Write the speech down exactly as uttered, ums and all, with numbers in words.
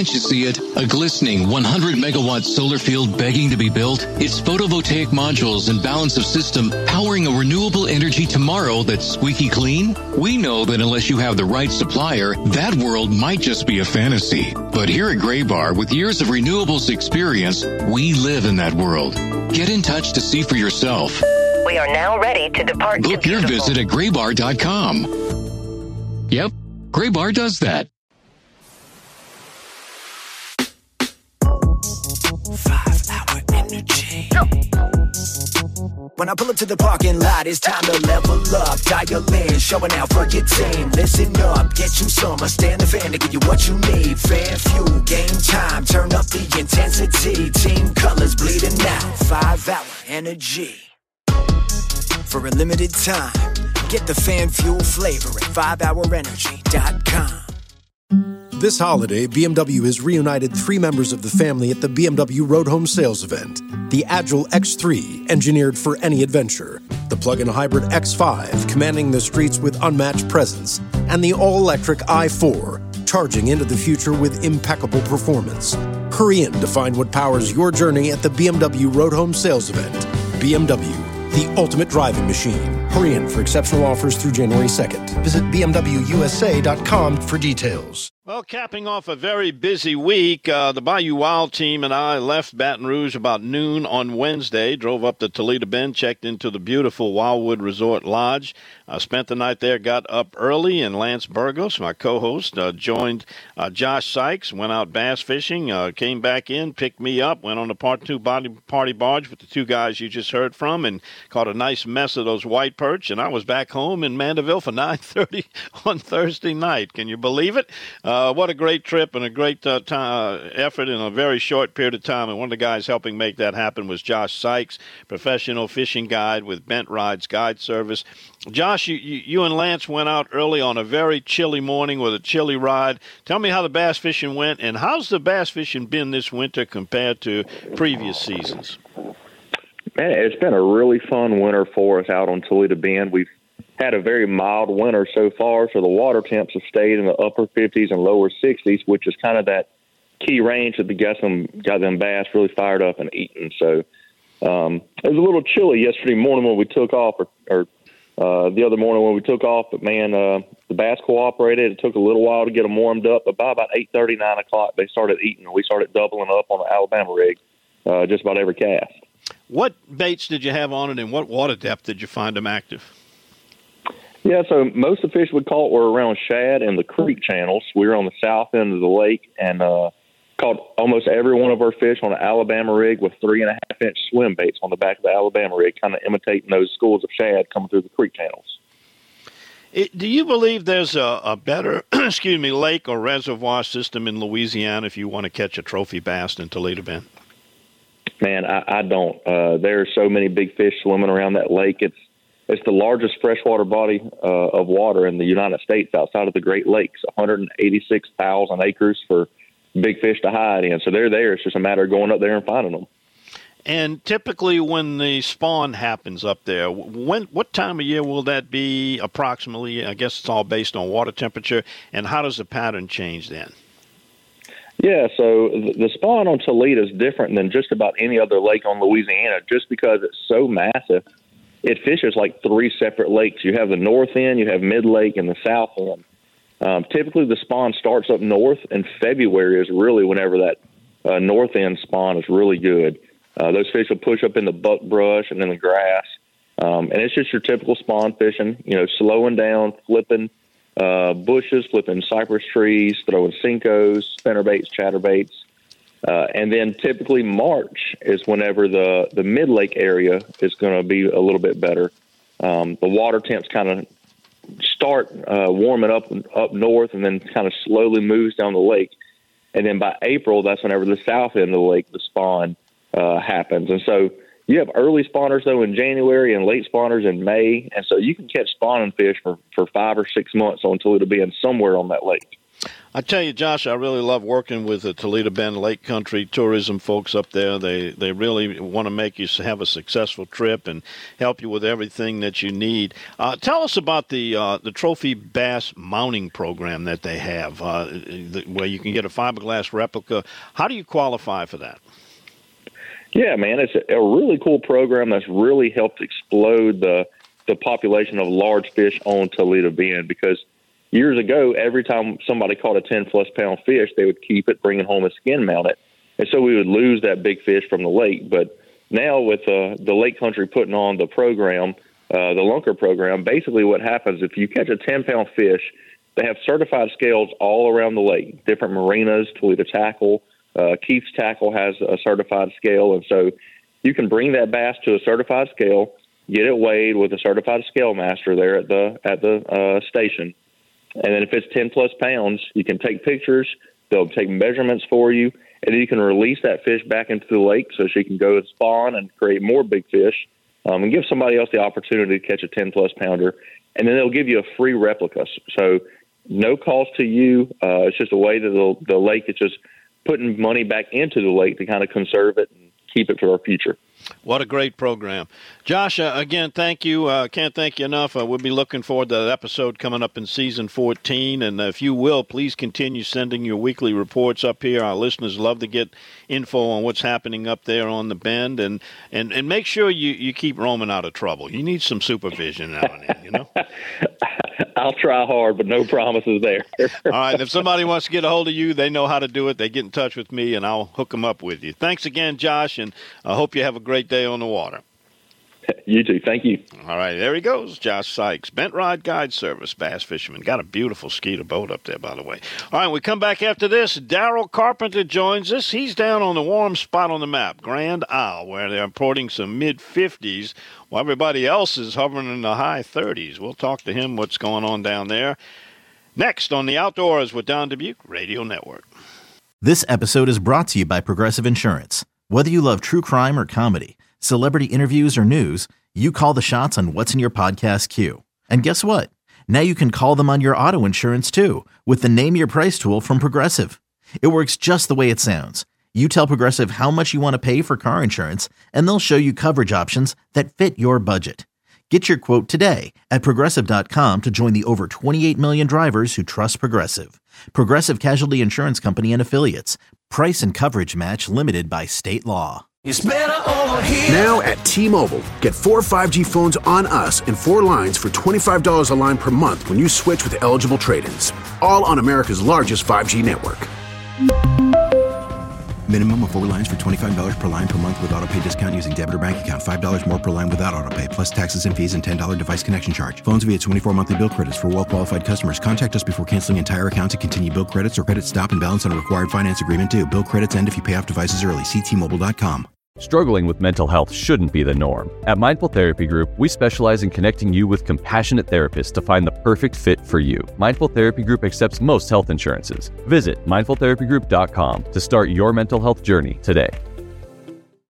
Can't you see it? A glistening one hundred megawatt solar field begging to be built? It's photovoltaic modules and balance of system powering a renewable energy tomorrow that's squeaky clean? We know that unless you have the right supplier, that world might just be a fantasy. But here at Graybar, with years of renewables experience, we live in that world. Get in touch to see for yourself. We are now ready to depart. Book your visit at graybar dot com. Yep, Graybar does that. Five hour energy. When I pull up to the parking lot, it's time to level up. Dial in, showing out for your team. Listen up, get you some. I stand the fan to give you what you need. Fan fuel, game time, turn up the intensity. Team colors bleeding out. Five hour energy. For a limited time, get the fan fuel flavor at five hour energy dot com. This holiday, B M W has reunited three members of the family at the B M W Road Home Sales Event. The Agile X three, engineered for any adventure. The plug-in hybrid X five, commanding the streets with unmatched presence. And the all-electric i four, charging into the future with impeccable performance. Hurry in to find what powers your journey at the B M W Road Home Sales Event. B M W, the ultimate driving machine. Hurry in for exceptional offers through January second. Visit b m w u s a dot com for details. Well, capping off a very busy week, uh, the Bayou Wild team and I left Baton Rouge about noon on Wednesday, drove up to Toledo Bend, checked into the beautiful Wildwood Resort Lodge, uh, spent the night there, got up early, and Lance Burgos, my co-host, uh, joined uh, Josh Sykes, went out bass fishing, uh, came back in, picked me up, went on the part two body, party barge with the two guys you just heard from, and caught a nice mess of those white perch, and I was back home in Mandeville for nine thirty on Thursday night. Can you believe it? Uh, what a great trip and a great uh, t- uh, effort in a very short period of time. And one of the guys helping make that happen was Josh Sykes, professional fishing guide with Bent Rides Guide Service. Josh, you, you, you and Lance went out early on a very chilly morning with a chilly ride. Tell me how the bass fishing went, and how's the bass fishing been this winter compared to previous seasons? Man, it's been a really fun winter for us out on Toledo Bend. We've had a very mild winter so far, so the water temps have stayed in the upper fifties and lower sixties, which is kind of that key range that got them, got them bass really fired up and eating. So um, it was a little chilly yesterday morning when we took off, or, or uh, the other morning when we took off, but, man, uh, the bass cooperated. It took a little while to get them warmed up, but by about eight thirty, nine o'clock, they started eating, and we started doubling up on the Alabama rig uh, just about every cast. What baits did you have on it, and what water depth did you find them active? Yeah, so most of the fish we caught were around shad and the creek channels. We were on the south end of the lake and uh, caught almost every one of our fish on an Alabama rig with three and a half inch swim baits on the back of the Alabama rig, kind of imitating those schools of shad coming through the creek channels. It, do you believe there's a, a better, excuse me, lake or reservoir system in Louisiana if you want to catch a trophy bass in Toledo Bend? Man, I, I don't. Uh, there are so many big fish swimming around that lake. It's It's the largest freshwater body uh, of water in the United States outside of the Great Lakes, one hundred eighty-six thousand acres for big fish to hide in. So they're there. It's just a matter of going up there and finding them. And typically when the spawn happens up there, when what time of year will that be approximately? I guess it's all based on water temperature. And how does the pattern change then? Yeah, so the spawn on Toledo is different than just about any other lake on Louisiana just because it's so massive. It fishes like three separate lakes. You have the north end, you have mid-lake, and the south end. Um, typically, the spawn starts up north, and February is really whenever that uh, north end spawn is really good. Uh, those fish will push up in the buckbrush and in the grass. Um, and it's just your typical spawn fishing, you know, slowing down, flipping uh, bushes, flipping cypress trees, throwing Cincos, spinnerbaits, chatterbaits. Uh, and then typically March is whenever the, the mid-lake area is going to be a little bit better. Um, the water temps kind of start uh, warming up up north and then kind of slowly moves down the lake. And then by April, that's whenever the south end of the lake, the spawn uh, happens. And so you have early spawners, though, in January and late spawners in May. And so you can catch spawning fish for, for five or six months on Toledo Bend somewhere on that lake. I tell you, Josh, I really love working with the Toledo Bend Lake Country tourism folks up there. They they really want to make you have a successful trip and help you with everything that you need. Uh, tell us about the uh, the Trophy Bass Mounting Program that they have, uh, the, where you can get a fiberglass replica. How do you qualify for that? Yeah, man, it's a, a really cool program that's really helped explode the the population of large fish on Toledo Bend, because years ago, every time somebody caught a ten-plus pound fish, they would keep it, bring it home and skin mount it. And so we would lose that big fish from the lake. But now with uh, the Lake Country putting on the program, uh, the Lunker program, basically what happens, if you catch a ten-pound fish, they have certified scales all around the lake, different marinas, Toledo Tackle. Uh, Keith's Tackle has a certified scale. And so you can bring that bass to a certified scale, get it weighed with a certified scale master there at the, at the uh, station. And then if it's ten plus pounds, you can take pictures, they'll take measurements for you, and then you can release that fish back into the lake so she can go spawn and create more big fish, um, and give somebody else the opportunity to catch a ten plus pounder. And then they'll give you a free replica. So no cost to you. Uh, it's just a way that the, the lake is just putting money back into the lake to kind of conserve it and keep it for our future. What a great program. Josh, uh, again, thank you. Uh, can't thank you enough. Uh, we'll be looking forward to that episode coming up in season fourteen. And uh, if you will, please continue sending your weekly reports up here. Our listeners love to get info on what's happening up there on the Bend. And, and, and make sure you, you keep roaming out of trouble. You need some supervision now and then, you know? I'll try hard, but no promises there. All right. If somebody wants to get a hold of you, they know how to do it. They get in touch with me, and I'll hook them up with you. Thanks again, Josh, and I hope you have a great day on the water. You too. Thank you. All right. There he goes, Josh Sykes, Bent Rod Guide Service, bass fisherman. Got a beautiful Skeeter boat up there, by the way. All right. We come back after this. Daryl Carpenter joins us. He's down on the warm spot on the map, Grand Isle, where they're reporting some mid fifties, while everybody else is hovering in the high thirties. We'll talk to him what's going on down there. Next on the Outdoors with Don Dubuque Radio Network. This episode is brought to you by Progressive Insurance. Whether you love true crime or comedy, celebrity interviews or news, you call the shots on what's in your podcast queue. And guess what? Now you can call them on your auto insurance too, with the Name Your Price tool from Progressive. It works just the way it sounds. You tell Progressive how much you want to pay for car insurance, and they'll show you coverage options that fit your budget. Get your quote today at Progressive dot com to join the over twenty-eight million drivers who trust Progressive. Progressive Casualty Insurance Company and Affiliates. Price and coverage match limited by state law. It's better over here. Now at T-Mobile, get four five G phones on us and four lines for twenty-five dollars a line per month when you switch with eligible trade-ins. All on America's largest five G network. Minimum of four lines for twenty-five dollars per line per month with autopay discount using debit or bank account. five dollars more per line without autopay, plus taxes and fees and ten dollars device connection charge. Phones via twenty-four monthly bill credits for well-qualified customers. Contact us before canceling entire account to continue bill credits or credit stop and balance on a required finance agreement due. Bill credits end if you pay off devices early. See T Mobile dot com. Struggling with mental health shouldn't be the norm. At Mindful Therapy Group, we specialize in connecting you with compassionate therapists to find the perfect fit for you. Mindful Therapy Group accepts most health insurances. Visit mindful therapy group dot com to start your mental health journey today.